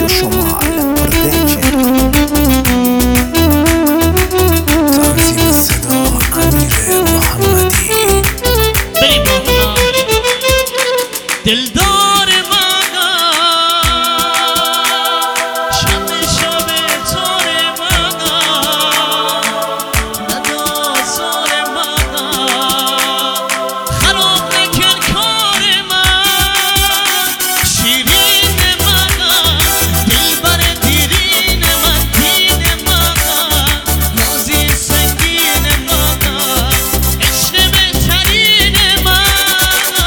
و شما علم پردیکن تنظیم صدا امیر محمدی بریم با دلدار مانا شب شب تار مانا ندازار مانا خراب نکن کار من شیرین مانا دلبر دیرین من دین مانا نازی سنگین مانا عشق بهترین مانا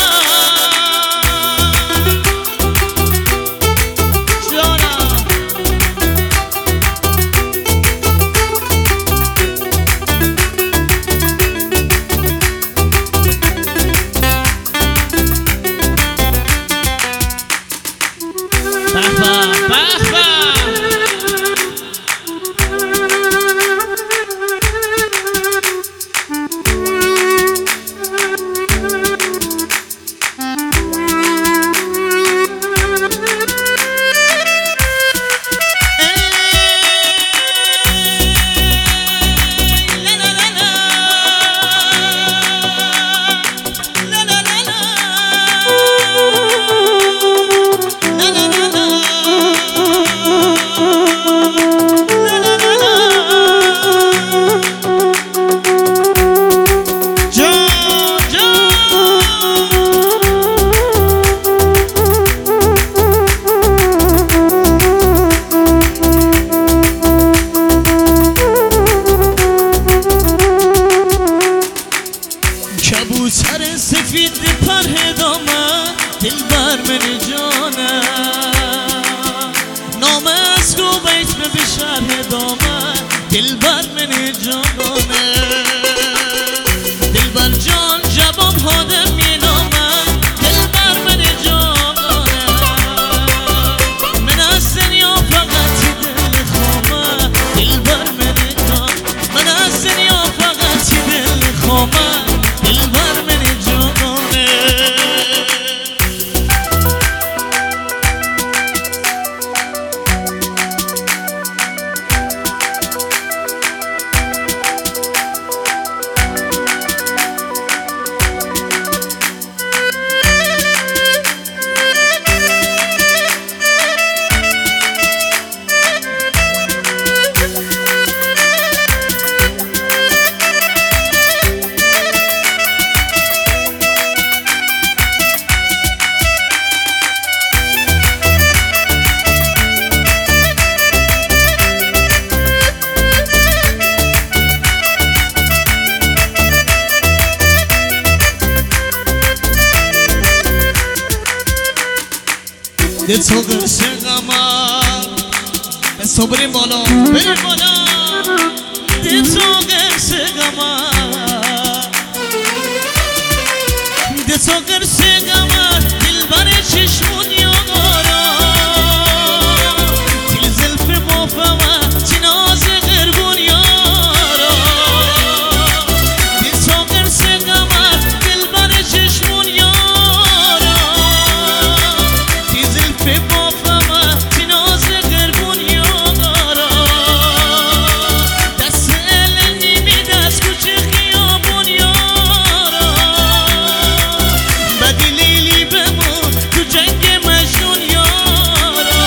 کبوتر سفید پر دامن دلبر من جانم نام از گو بیت به شرح دامن دلبر من جانم دلبر جان جواب هادم می نامن دلبر من جانم من از دنیا فقط دل خامم دلبر من جان من از دنیا فقط دل خامم دلبر من جانه ده تو قرص غمم بسا بریم بالا بریم بالا ده تو قرص غمم ده تو قرص غمم دلبر چشمون یارا تیل زلف مفوه چی ناز قربون یارا ده تو قرص غمم دلبر چشمون یارا به بافمه تناز قربون یارا دست نیمی دست کوچه خیابون یارا بدی لیلی بمون تو جنگ مجنون یارا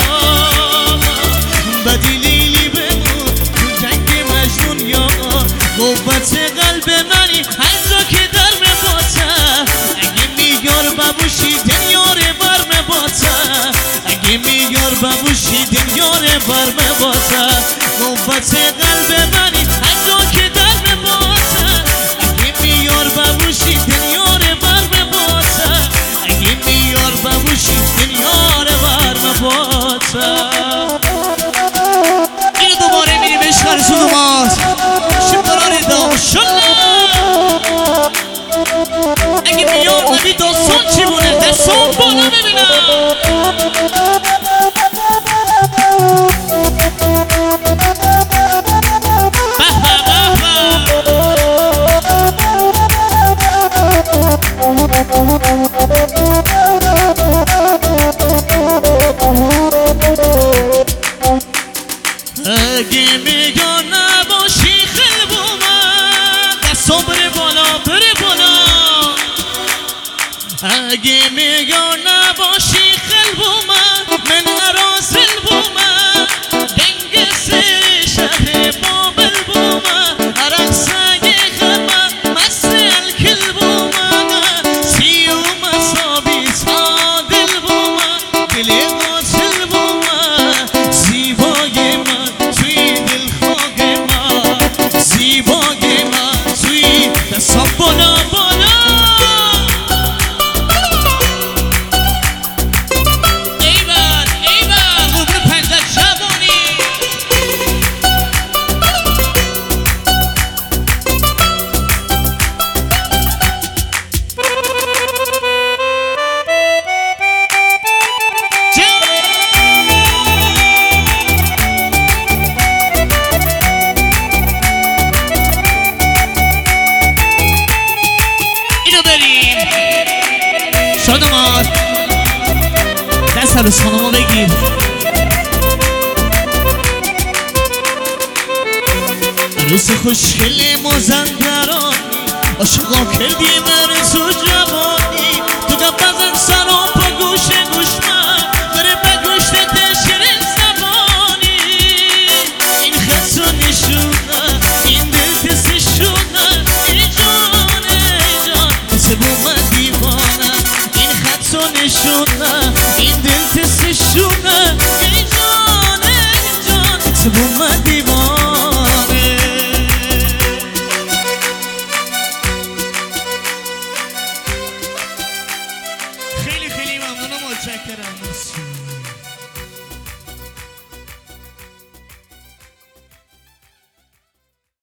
بدی لیلی بمون تو جنگ مجنون یارا قوت قلب منی هر جا که در مباته اگه میگار ببوشی دنیار بر مباته اگه میار ببوشی دنیار بر مباته قوت قلب منی هر جا که در مباته اگه میار ببوشی دنیار بر مباته اگه میار ببوشی دنیار بر مباته اینو دوباره میری بشکر سودومات شمدرار داشتن اگه میار نبی داستان چی بونه دستان بالا ببینم به به اگه میگار نباشی خلبومه من اراسل بومه دنگ سر شهر بابل بومه عرق سگ خمه مسل کل بومه سیوم صابی صادل بومه دلی قاتل بومه زیبای من توی دل خاک من زیبای من توی دستم بالا بالا شادمار دست عروس خانمو بگیر عروس خوشگل مزندرانی عاشقا کردی من تو جوانی تو بزن سر و پا گوش من بره به گوشت شیرین زبانی این خط و نشونه این دل تسشونه ای جان ای جان مثل بومن دیوانه تو نشونه این دل تسشونه ای جان ای جان تو بومن دیوانه خیلی خیلی ممنونم متشکرم